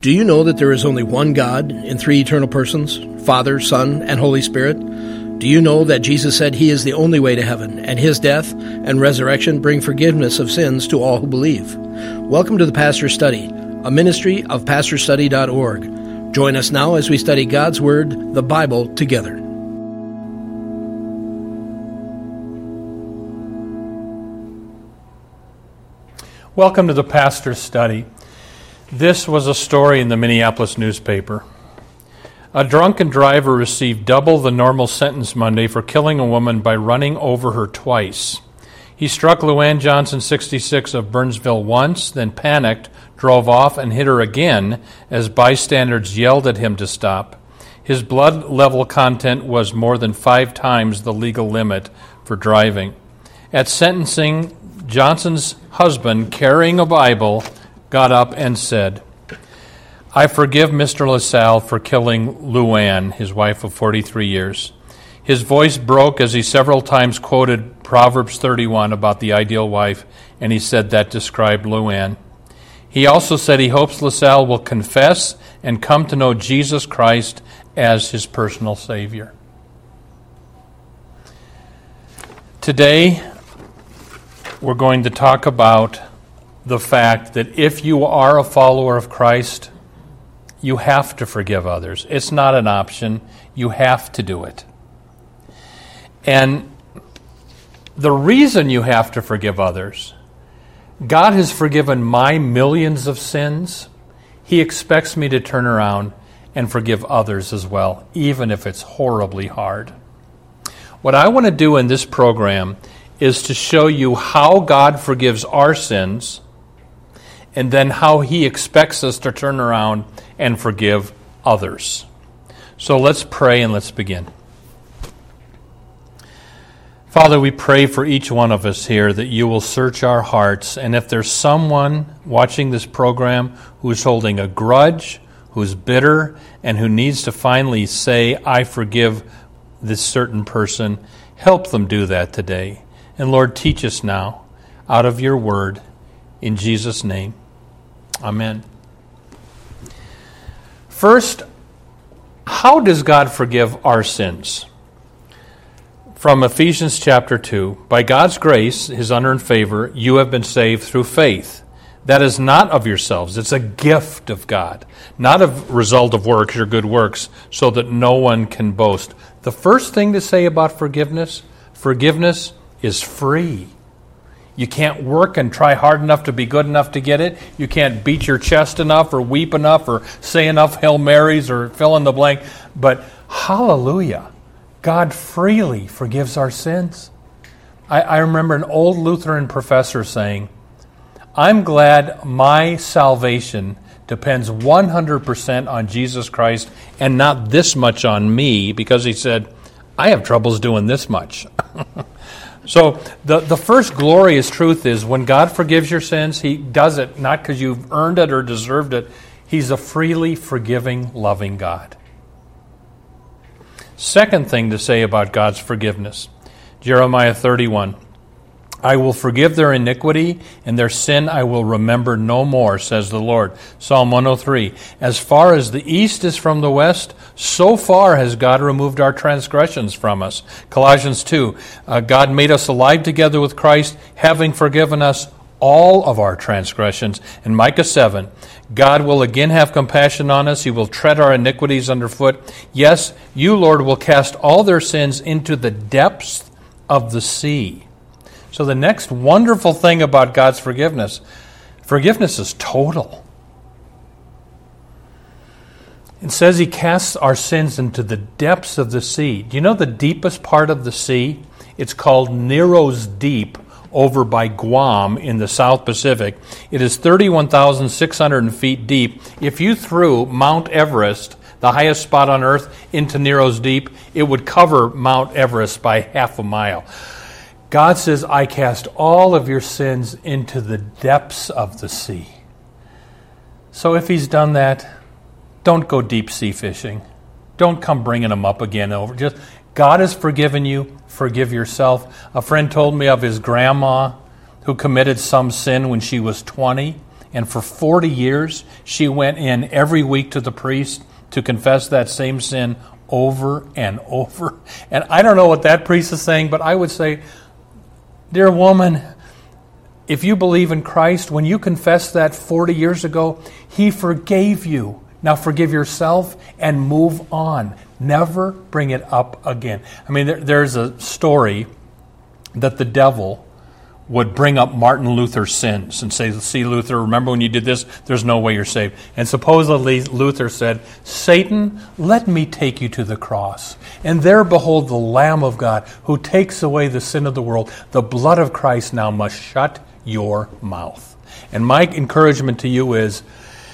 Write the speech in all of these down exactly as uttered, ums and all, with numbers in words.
Do you know that there is only one God in three eternal persons, Father, Son, and Holy Spirit? Do you know that Jesus said He is the only way to heaven, and His death and resurrection bring forgiveness of sins to all who believe? Welcome to the Pastor's Study, a ministry of pastor study dot org. Join us now as we study God's Word, the Bible, together. Welcome to the Pastor's Study. This was a story in the Minneapolis newspaper. A drunken driver received double the normal sentence Monday for killing a woman by running over her twice. He struck Luann Johnson, sixty-six, of Burnsville once, then panicked, drove off, and hit her again as bystanders yelled at him to stop. His blood level content was more than five times the legal limit for driving. At sentencing, Johnson's husband, carrying a Bible, got up and said, "I forgive Mister LaSalle for killing Luann, his wife of forty-three years. His voice broke as he several times quoted Proverbs thirty-one about the ideal wife, and he said that described Luann. He also said he hopes LaSalle will confess and come to know Jesus Christ as his personal Savior." Today, we're going to talk about the fact that if you are a follower of Christ, you have to forgive others. It's not an option. You have to do it. And the reason you have to forgive others, God has forgiven my millions of sins. He expects me to turn around and forgive others as well, even if it's horribly hard. What I want to do in this program is to show you how God forgives our sins and then how He expects us to turn around and forgive others. So let's pray and let's begin. Father, we pray for each one of us here that you will search our hearts, and if there's someone watching this program who's holding a grudge, who's bitter, and who needs to finally say, "I forgive this certain person," help them do that today. And Lord, teach us now out of your word. In Jesus' name, amen. First, how does God forgive our sins? From Ephesians chapter two, by God's grace, His unearned favor, you have been saved through faith. That is not of yourselves. It's a gift of God, not a result of works or good works, so that no one can boast. The first thing to say about forgiveness, forgiveness is free. You can't work and try hard enough to be good enough to get it. You can't beat your chest enough or weep enough or say enough Hail Marys or fill in the blank. But hallelujah, God freely forgives our sins. I, I remember an old Lutheran professor saying, "I'm glad my salvation depends one hundred percent on Jesus Christ and not this much on me," because he said, "I have troubles doing this much." So the, the first glorious truth is when God forgives your sins, He does it not because you've earned it or deserved it. He's a freely forgiving, loving God. Second thing to say about God's forgiveness, Jeremiah thirty-one. "I will forgive their iniquity, and their sin I will remember no more, says the Lord." Psalm one oh three. "As far as the east is from the west, so far has God removed our transgressions from us." Colossians two. Uh, God made us alive together with Christ, having forgiven us all of our transgressions. And Micah seven. "God will again have compassion on us. He will tread our iniquities underfoot. Yes, you, Lord, will cast all their sins into the depths of the sea." So the next wonderful thing about God's forgiveness, forgiveness is total. It says He casts our sins into the depths of the sea. Do you know the deepest part of the sea? It's called Nero's Deep over by Guam in the South Pacific. It is thirty-one thousand six hundred feet deep. If you threw Mount Everest, the highest spot on Earth, into Nero's Deep, it would cover Mount Everest by half a mile. God says, "I cast all of your sins into the depths of the sea." So if He's done that, don't go deep sea fishing. Don't come bringing them up again over. Just God has forgiven you. Forgive yourself. A friend told me of his grandma who committed some sin when she was twenty. And for forty years, she went in every week to the priest to confess that same sin over and over. And I don't know what that priest is saying, but I would say, dear woman, if you believe in Christ, when you confessed that forty years ago, He forgave you. Now forgive yourself and move on. Never bring it up again. I mean, there, there's a story that the devil would bring up Martin Luther's sins and say, see, Luther, remember when you did this? There's no way you're saved. And supposedly Luther said, Satan, let me take you to the cross. And there behold the Lamb of God who takes away the sin of the world. The blood of Christ now must shut your mouth. And my encouragement to you is,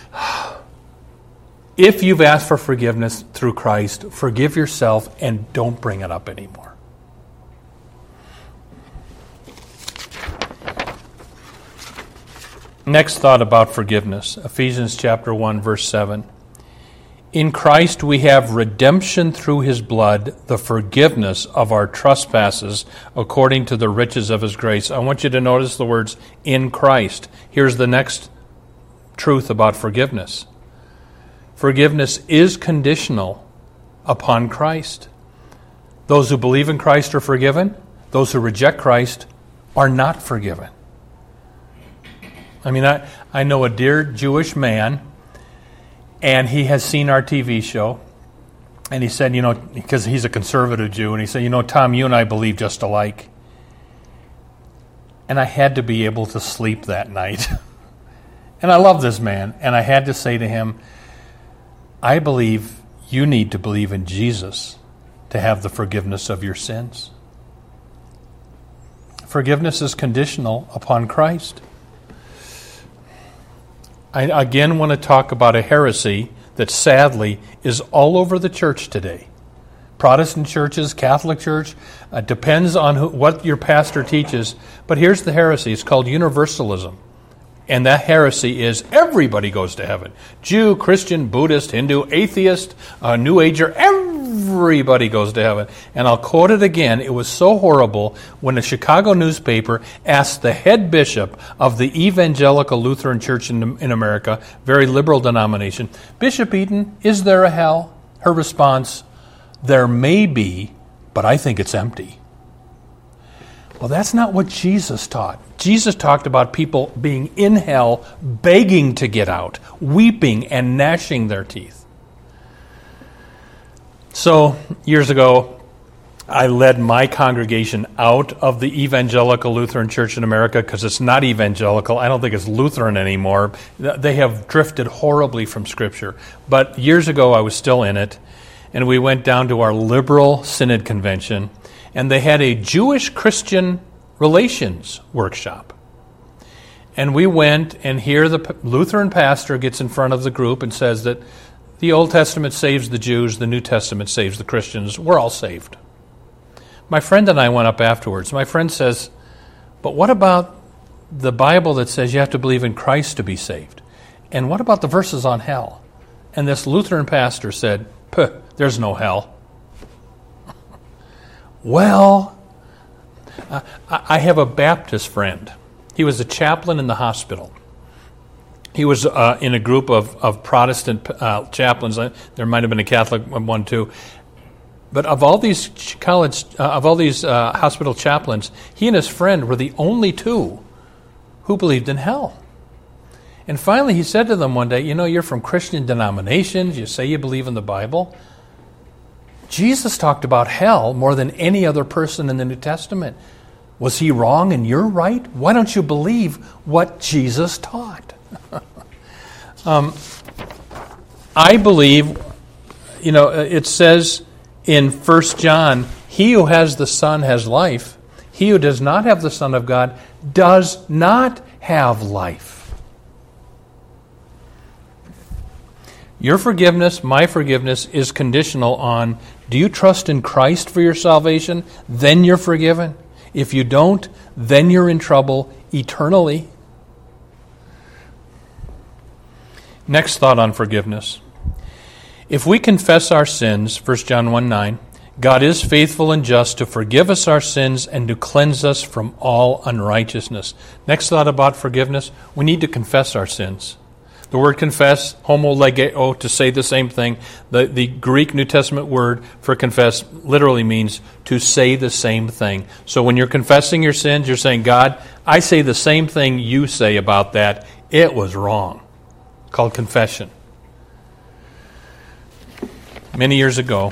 if you've asked for forgiveness through Christ, forgive yourself and don't bring it up anymore. Next thought about forgiveness, Ephesians chapter one, verse seven. In Christ we have redemption through His blood, the forgiveness of our trespasses, according to the riches of His grace. I want you to notice the words, in Christ. Here's the next truth about forgiveness. Forgiveness is conditional upon Christ. Those who believe in Christ are forgiven. Those who reject Christ are not forgiven. I mean, I, I know a dear Jewish man, and he has seen our T V show, and he said, you know, because he's a conservative Jew, and he said, you know, Tom, you and I believe just alike. And I had to be able to sleep that night. And I love this man, and I had to say to him, I believe you need to believe in Jesus to have the forgiveness of your sins. Forgiveness is conditional upon Christ. I again want to talk about a heresy that sadly is all over the church today. Protestant churches, Catholic Church, uh, depends on who, what your pastor teaches. But here's the heresy. It's called universalism. And that heresy is everybody goes to heaven. Jew, Christian, Buddhist, Hindu, atheist, uh, New Ager, everybody goes to heaven. And I'll quote it again. It was so horrible when a Chicago newspaper asked the head bishop of the Evangelical Lutheran Church in, in America, very liberal denomination, Bishop Eaton, is there a hell? Her response, there may be, but I think it's empty. Well, that's not what Jesus taught. Jesus talked about people being in hell, begging to get out, weeping and gnashing their teeth. So, years ago, I led my congregation out of the Evangelical Lutheran Church in America because it's not evangelical. I don't think it's Lutheran anymore. They have drifted horribly from Scripture. But years ago, I was still in it, and we went down to our liberal synod convention, and they had a Jewish-Christian relations workshop. And we went, and here the Lutheran pastor gets in front of the group and says that the Old Testament saves the Jews, the New Testament saves the Christians. We're all saved. My friend and I went up afterwards. My friend says, but what about the Bible that says you have to believe in Christ to be saved? And what about the verses on hell? And this Lutheran pastor said, Puh, there's no hell. Well, uh, I have a Baptist friend. He was a chaplain in the hospital. He was uh, in a group of, of Protestant uh, chaplains. There might have been a Catholic one too. But of all these college, uh, of all these uh, hospital chaplains, he and his friend were the only two who believed in hell. And finally he said to them one day, you know, you're from Christian denominations, you say you believe in the Bible. Jesus talked about hell more than any other person in the New Testament. Was he wrong and you're right? Why don't you believe what Jesus taught? um, I believe, you know, it says in First John, he who has the Son has life. He who does not have the Son of God does not have life. Your forgiveness, my forgiveness, is conditional on, do you trust in Christ for your salvation? Then you're forgiven. If you don't, then you're in trouble eternally. Next thought on forgiveness. If we confess our sins, First John one nine, God is faithful and just to forgive us our sins and to cleanse us from all unrighteousness. Next thought about forgiveness, we need to confess our sins. The word confess, homolegeo, to say the same thing. The, the Greek New Testament word for confess literally means to say the same thing. So when you're confessing your sins, you're saying, God, I say the same thing you say about that. It was wrong. It's called confession. Many years ago,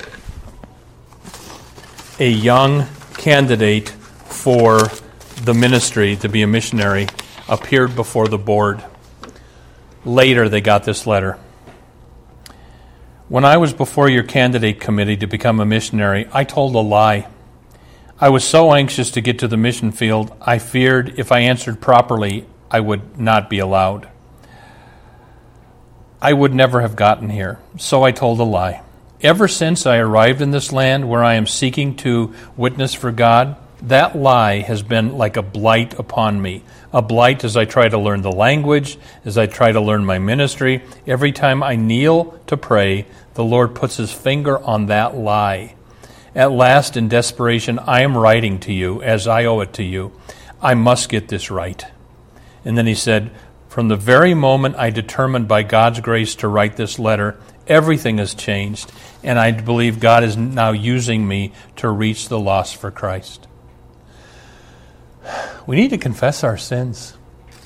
a young candidate for the ministry to be a missionary appeared before the board. Later, they got this letter. When I was before your candidate committee to become a missionary, I told a lie. I was so anxious to get to the mission field, I feared if I answered properly, I would not be allowed. I would never have gotten here, so I told a lie. Ever since I arrived in this land where I am seeking to witness for God, that lie has been like a blight upon me. A blight as I try to learn the language, as I try to learn my ministry. Every time I kneel to pray, the Lord puts his finger on that lie. At last, in desperation, I am writing to you as I owe it to you. I must get this right. And then he said, from the very moment I determined by God's grace to write this letter, everything has changed, and I believe God is now using me to reach the lost for Christ. We need to confess our sins.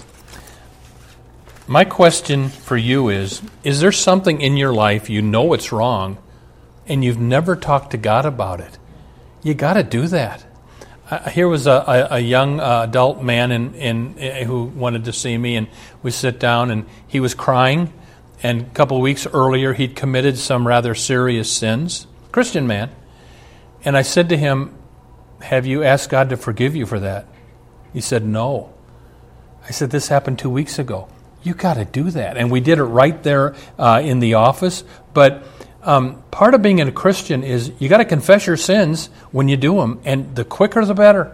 My question for you is, is there something in your life you know it's wrong and you've never talked to God about it? You got to do that. Uh, here was a, a, a young uh, adult man in, in, in, who wanted to see me, and we sit down, and he was crying. And a couple of weeks earlier, he'd committed some rather serious sins. Christian man. And I said to him, have you asked God to forgive you for that? He said, no. I said, this happened two weeks ago. You got to do that. And we did it right there uh, in the office. But um, part of being a Christian is you got to confess your sins when you do them. And the quicker, the better.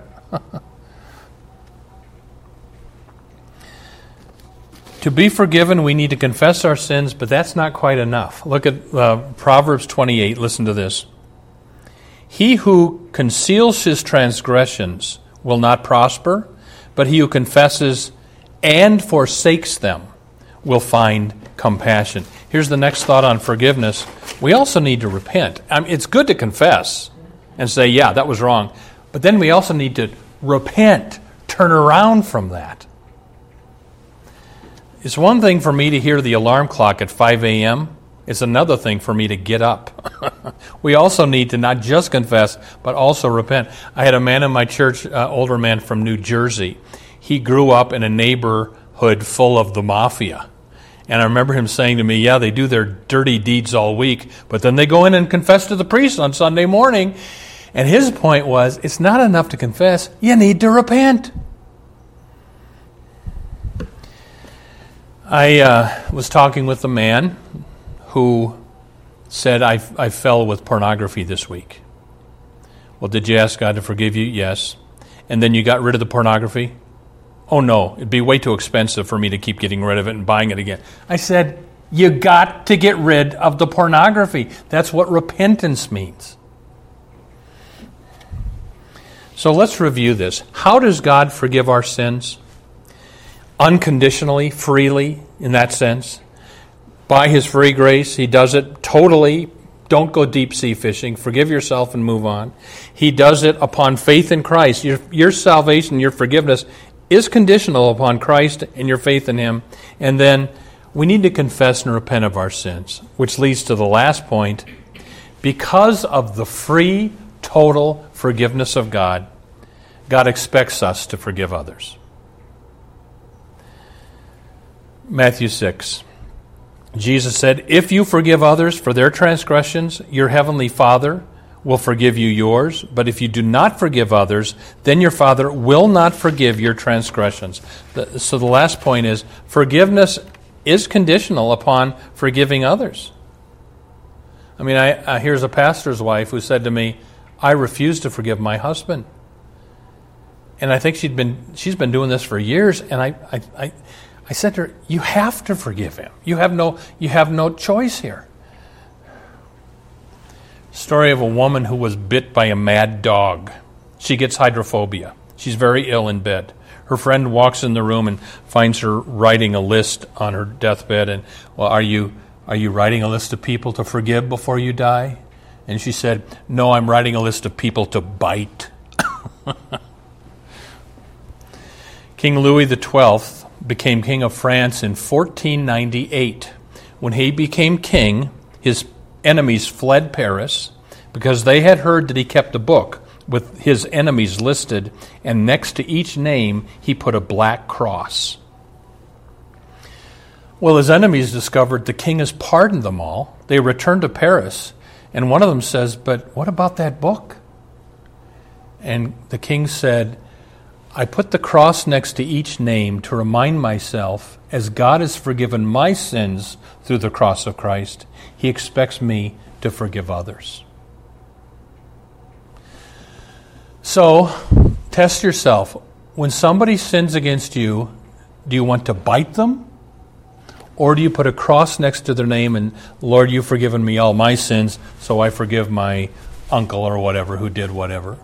To be forgiven, we need to confess our sins, but that's not quite enough. Look at uh, Proverbs twenty-eight. Listen to this. He who conceals his transgressions will not prosper, but he who confesses and forsakes them will find compassion. Here's the next thought on forgiveness. We also need to repent. I mean, it's good to confess and say, yeah, that was wrong. But then we also need to repent, turn around from that. It's one thing for me to hear the alarm clock at five a.m. It's another thing for me to get up. We also need to not just confess, but also repent. I had a man in my church, uh, older man from New Jersey. He grew up in a neighborhood full of the mafia. And I remember him saying to me, yeah, they do their dirty deeds all week, but then they go in and confess to the priest on Sunday morning. And his point was, it's not enough to confess, you need to repent. I uh, was talking with a man who said, I, I fell with pornography this week. Well, did you ask God to forgive you? Yes. And then you got rid of the pornography? Oh, no, it'd be way too expensive for me to keep getting rid of it and buying it again. I said, you got to get rid of the pornography. That's what repentance means. So let's review this. How does God forgive our sins? Unconditionally, freely, in that sense. By His free grace, He does it totally. Don't go deep sea fishing. Forgive yourself and move on. He does it upon faith in Christ. Your, your salvation, your forgiveness is conditional upon Christ and your faith in Him. And then we need to confess and repent of our sins, which leads to the last point. Because of the free, total forgiveness of God, God expects us to forgive others. Matthew six. Jesus said, if you forgive others for their transgressions, your heavenly Father will forgive you yours. But if you do not forgive others, then your Father will not forgive your transgressions. So the last point is, forgiveness is conditional upon forgiving others. I mean, I, uh, here's a pastor's wife who said to me, I refuse to forgive my husband. And I think she'd been she's been doing this for years, and I I, I I said to her, you have to forgive him. You have no you have no choice here. Story of a woman who was bit by a mad dog. She gets hydrophobia. She's very ill in bed. Her friend walks in the room and finds her writing a list on her deathbed. And, well, are you are you writing a list of people to forgive before you die? And she said, no, I'm writing a list of people to bite. King Louis the Twelfth became king of France in fourteen ninety-eight. When he became king, his enemies fled Paris because they had heard that he kept a book with his enemies listed, and next to each name he put a black cross. Well, his enemies discovered the king has pardoned them all. They returned to Paris, and one of them says, but what about that book? And the king said, I put the cross next to each name to remind myself, as God has forgiven my sins through the cross of Christ, he expects me to forgive others. So, test yourself. When somebody sins against you, do you want to bite them? Or do you put a cross next to their name and, Lord, you've forgiven me all my sins, so I forgive my uncle or whatever who did whatever?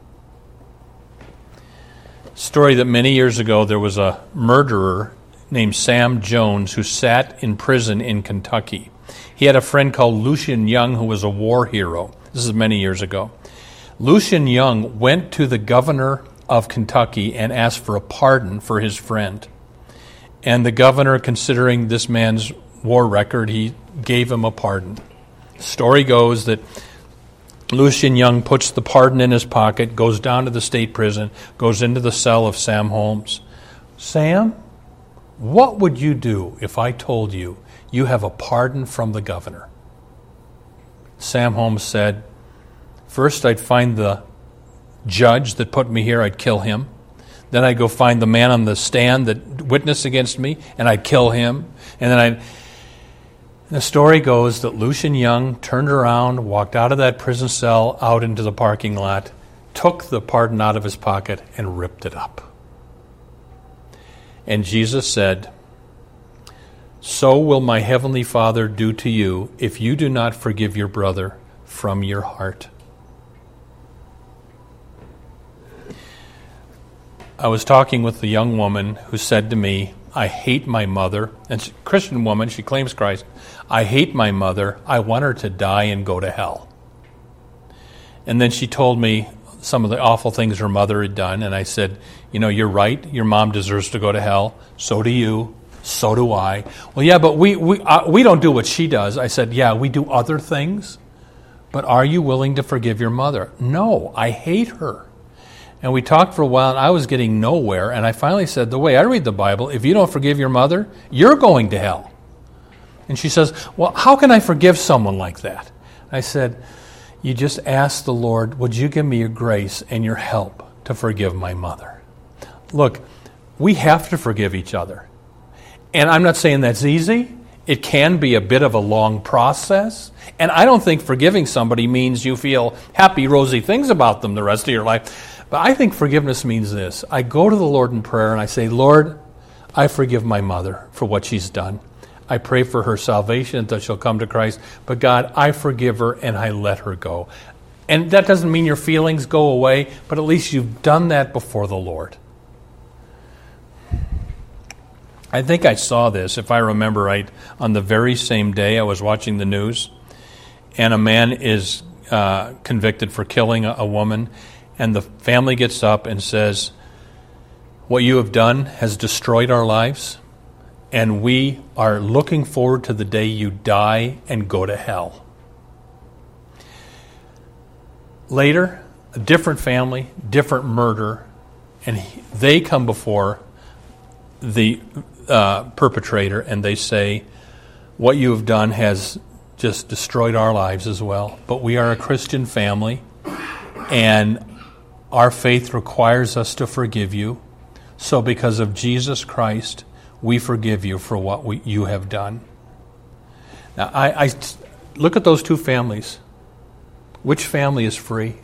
Story that many years ago there was a murderer named Sam Jones who sat in prison in Kentucky. He had a friend called Lucian Young who was a war hero. This is many years ago. Lucian Young went to the governor of Kentucky and asked for a pardon for his friend. And the governor, considering this man's war record, he gave him a pardon. The story goes that Lucian Young puts the pardon in his pocket, goes down to the state prison, goes into the cell of Sam Holmes. Sam, what would you do if I told you you have a pardon from the governor? Sam Holmes said, first I'd find the judge that put me here, I'd kill him. Then I'd go find the man on the stand that witnessed against me, and I'd kill him. And then I'd... The story goes that Lucian Young turned around, walked out of that prison cell, out into the parking lot, took the pardon out of his pocket, and ripped it up. And Jesus said, so will my heavenly Father do to you if you do not forgive your brother from your heart. I was talking with a young woman who said to me, I hate my mother. And she's a Christian woman, she claims Christ. I hate my mother. I want her to die and go to hell. And then she told me some of the awful things her mother had done. And I said, you know, you're right. Your mom deserves to go to hell. So do you. So do I. Well, yeah, but we we uh, we don't do what she does. I said, yeah, we do other things. But are you willing to forgive your mother? No, I hate her. And we talked for a while, and I was getting nowhere. And I finally said, the way I read the Bible, if you don't forgive your mother, you're going to hell. And she says, well, how can I forgive someone like that? I said, you just ask the Lord, would you give me your grace and your help to forgive my mother? Look, we have to forgive each other. And I'm not saying that's easy. It can be a bit of a long process. And I don't think forgiving somebody means you feel happy, rosy things about them the rest of your life. But I think forgiveness means this. I go to the Lord in prayer and I say, Lord, I forgive my mother for what she's done. I pray for her salvation that she'll come to Christ. But God, I forgive her and I let her go. And that doesn't mean your feelings go away, but at least you've done that before the Lord. I think I saw this, if I remember right, on the very same day I was watching the news, and a man is uh, convicted for killing a, a woman, and the family gets up and says, what you have done has destroyed our lives, and we are looking forward to the day you die and go to hell. Later, a different family, different murder, and he, they come before the uh, perpetrator and they say, what you have done has just destroyed our lives as well. But we are a Christian family, and our faith requires us to forgive you. So because of Jesus Christ, we forgive you for what we, you have done. Now, I, I look at those two families. Which family is free?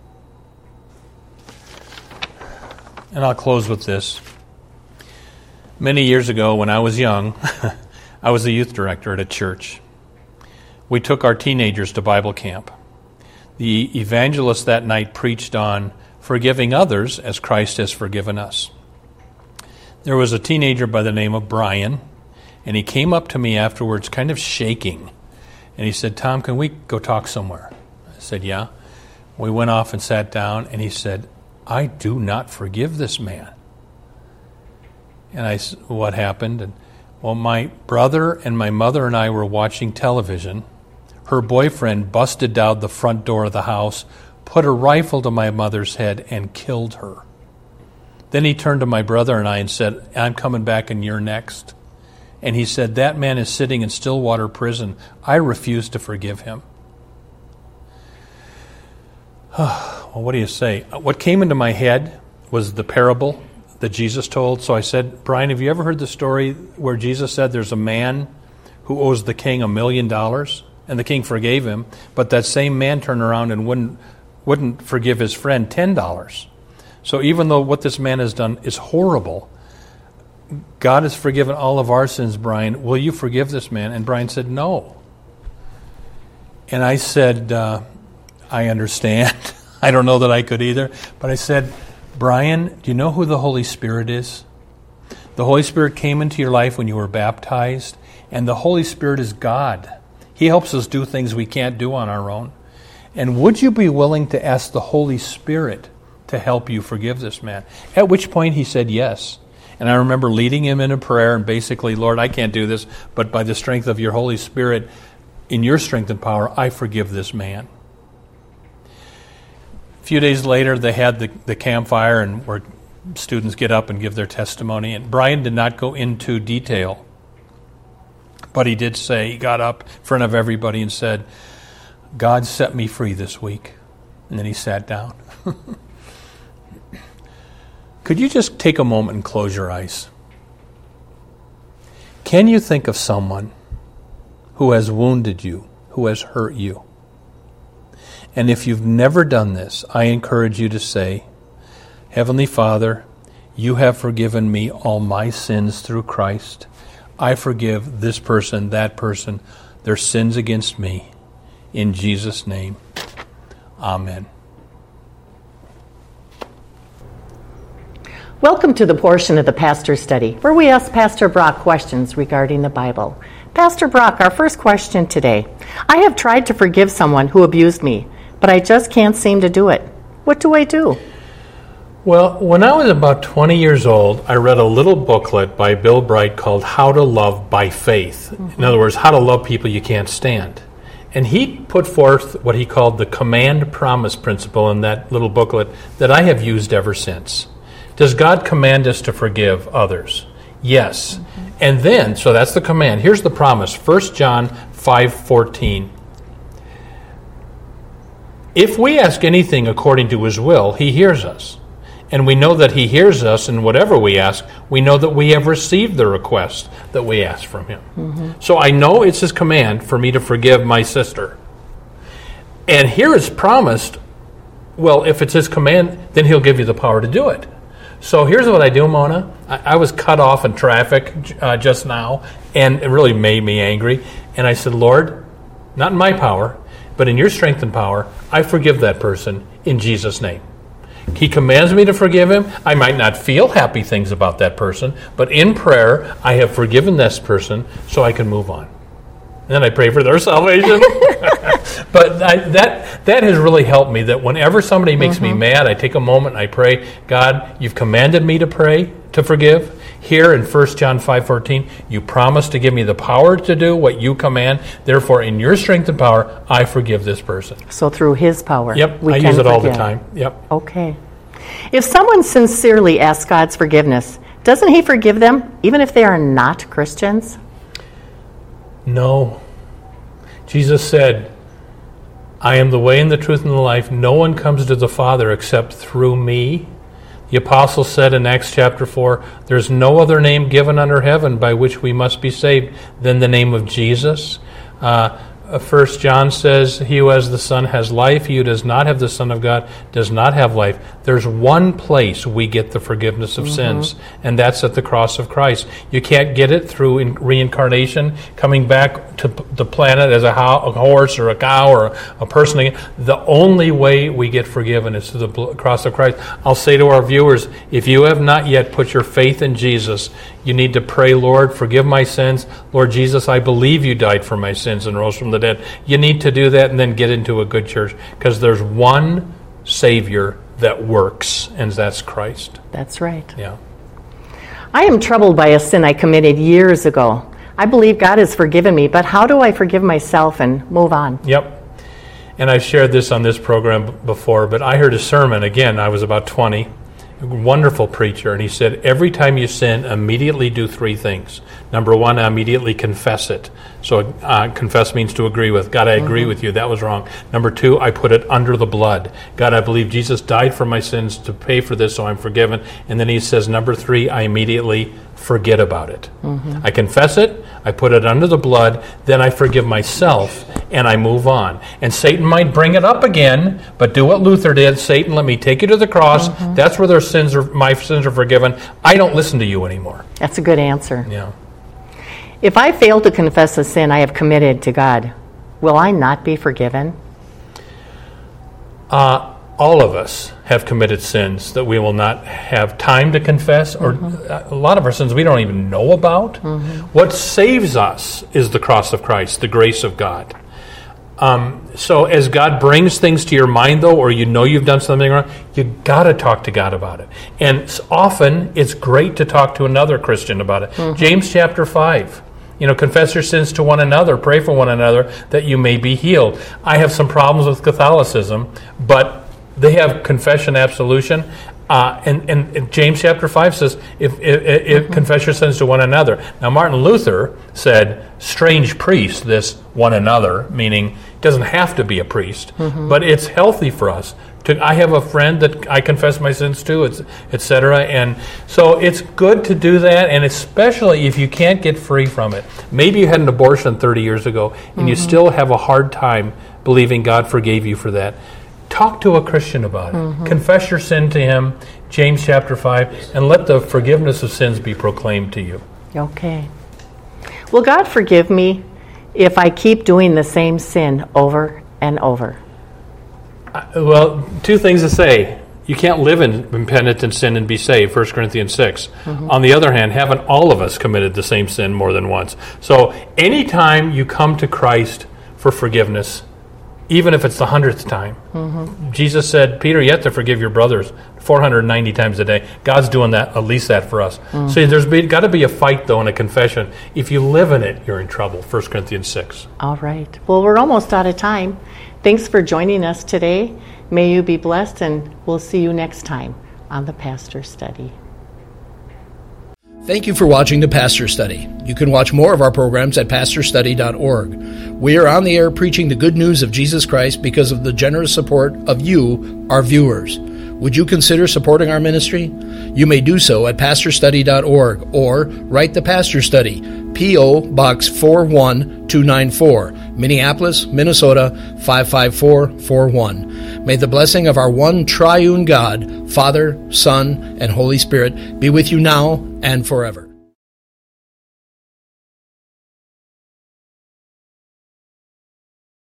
And I'll close with this. Many years ago, when I was young, I was a youth director at a church. We took our teenagers to Bible camp. The evangelist that night preached on forgiving others as Christ has forgiven us. There was a teenager by the name of Brian, and he came up to me afterwards kind of shaking. And he said, "Tom, can we go talk somewhere?" I said, "Yeah." We went off and sat down, and he said, "I do not forgive this man." And I said, "What happened?" And, well, my brother and my mother and I were watching television. Her boyfriend busted down the front door of the house, put a rifle to my mother's head, and killed her. Then he turned to my brother and I and said, "I'm coming back and you're next." And he said, "That man is sitting in Stillwater prison. I refuse to forgive him." Well, what do you say? What came into my head was the parable that Jesus told. So I said, "Brian, have you ever heard the story where Jesus said there's a man who owes the king a million dollars, and the king forgave him, but that same man turned around and wouldn't wouldn't forgive his friend ten dollars. So even though what this man has done is horrible, God has forgiven all of our sins, Brian. Will you forgive this man?" And Brian said, "No." And I said, uh, "I understand." I don't know that I could either. But I said, "Brian, do you know who the Holy Spirit is? The Holy Spirit came into your life when you were baptized, and the Holy Spirit is God. He helps us do things we can't do on our own. And would you be willing to ask the Holy Spirit to help you forgive this man?" At which point he said yes. And I remember leading him in a prayer and basically, "Lord, I can't do this, but by the strength of your Holy Spirit, in your strength and power, I forgive this man." A few days later, they had the, the campfire and where students get up and give their testimony. And Brian did not go into detail, but he did say, he got up in front of everybody and said, "God set me free this week." And then he sat down. Could you just take a moment and close your eyes? Can you think of someone who has wounded you, who has hurt you? And if you've never done this, I encourage you to say, "Heavenly Father, you have forgiven me all my sins through Christ. I forgive this person, that person, their sins against me. In Jesus' name, amen." Welcome to the portion of the Pastor Study, where we ask Pastor Brock questions regarding the Bible. Pastor Brock, our first question today. I have tried to forgive someone who abused me, but I just can't seem to do it. What do I do? Well, when I was about twenty years old, I read a little booklet by Bill Bright called How to Love by Faith. Mm-hmm. In other words, how to love people you can't stand. And he put forth what he called the command promise principle in that little booklet that I have used ever since. Does God command us to forgive others? Yes. Mm-hmm. And then, so that's the command. Here's the promise, First John five fourteen. If we ask anything according to his will, he hears us. And we know that he hears us, and whatever we ask, we know that we have received the request that we ask from him. Mm-hmm. So I know it's his command for me to forgive my sister. And here it's promised, well, if it's his command, then he'll give you the power to do it. So here's what I do, Mona. I, I was cut off in traffic uh, just now, and it really made me angry. And I said, "Lord, not in my power, but in your strength and power, I forgive that person in Jesus' name." He commands me to forgive him. I might not feel happy things about that person, but in prayer, I have forgiven this person so I can move on. And then I pray for their salvation. But I, that that has really helped me, that whenever somebody makes mm-hmm. me mad, I take a moment and I pray, "God, you've commanded me to pray, to forgive. Here in First John five fourteen, you promise to give me the power to do what you command. Therefore, in your strength and power, I forgive this person." So through his power, Yep, we I can use it forgive. all the time. Yep. Okay. If someone sincerely asks God's forgiveness, doesn't he forgive them, even if they are not Christians? No. Jesus said, "I am the way and the truth and the life. No one comes to the Father except through me." The apostle said in Acts chapter four, "There's no other name given under heaven by which we must be saved than the name of Jesus." Uh, Uh, First John says, he who has the Son has life. He who does not have the Son of God does not have life. There's one place we get the forgiveness of mm-hmm. sins, and that's at the cross of Christ. You can't get it through in reincarnation, coming back to the planet as a, ho- a horse or a cow or a, a person again. The only way we get forgiven is through the cross of Christ. I'll say to our viewers, if you have not yet put your faith in Jesus, you need to pray, Lord, forgive my sins. Lord Jesus, I believe you died for my sins and rose from the dead. You need to do that and then get into a good church, because there's one Savior that works, and that's Christ. That's right. Yeah. I am troubled by a sin I committed years ago. I believe God has forgiven me, but how do I forgive myself and move on? Yep. And I've shared this on this program before, but I heard a sermon, again, I was about twenty, a wonderful preacher, and he said, every time you sin, immediately do three things. Number one, immediately confess it. So uh, confess means to agree with. God, I agree mm-hmm. with you. That was wrong. Number two, I put it under the blood. God, I believe Jesus died for my sins to pay for this, so I'm forgiven. And then he says, number three, I immediately forget about it. Mm-hmm. I confess it, I put it under the blood, then I forgive myself, and I move on. And Satan might bring it up again, but do what Luther did. Satan, let me take you to the cross. Mm-hmm. That's where their sins are, my sins are forgiven. I don't listen to you anymore. That's a good answer. Yeah. If I fail to confess a sin I have committed to God, will I not be forgiven? Uh, all of us have committed sins that we will not have time to confess, or mm-hmm. a lot of our sins we don't even know about. Mm-hmm. What saves us is the cross of Christ, the grace of God. Um, so as God brings things to your mind, though, or you know you've done something wrong, you got to talk to God about it. And often it's great to talk to another Christian about it. Mm-hmm. James chapter five. You know, confess your sins to one another, pray for one another that you may be healed. I have some problems with Catholicism, but they have confession absolution. Uh, and, and, and James chapter five says, if, if, if mm-hmm. confess your sins to one another. Now, Martin Luther said, strange priest, this one another, meaning it doesn't have to be a priest, mm-hmm. but it's healthy for us. To, I have a friend that I confess my sins to, et cetera. And so it's good to do that, and especially if you can't get free from it. Maybe you had an abortion thirty years ago, and mm-hmm. you still have a hard time believing God forgave you for that. Talk to a Christian about it. Mm-hmm. Confess your sin to him, James chapter five, and let the forgiveness of sins be proclaimed to you. Okay. Will God forgive me if I keep doing the same sin over and over? Uh, well, two things to say. You can't live in penitent sin and be saved, First Corinthians six. Mm-hmm. On the other hand, haven't all of us committed the same sin more than once? So anytime you come to Christ for forgiveness, even if it's the hundredth time. Mm-hmm. Jesus said, Peter, you have to forgive your brothers four hundred ninety times a day. God's doing that, at least that for us. Mm-hmm. So there's got to be a fight, though, and a confession. If you live in it, you're in trouble, First Corinthians six. All right. Well, we're almost out of time. Thanks for joining us today. May you be blessed, and we'll see you next time on The Pastor Study. Thank you for watching The Pastor Study. You can watch more of our programs at pastor study dot org. We are on the air preaching the good news of Jesus Christ because of the generous support of you, our viewers. Would you consider supporting our ministry? You may do so at pastor study dot org or write The Pastor Study, P O. Box four one two nine four, Minneapolis, Minnesota five five four four one. May the blessing of our one triune God, Father, Son, and Holy Spirit be with you now and forever.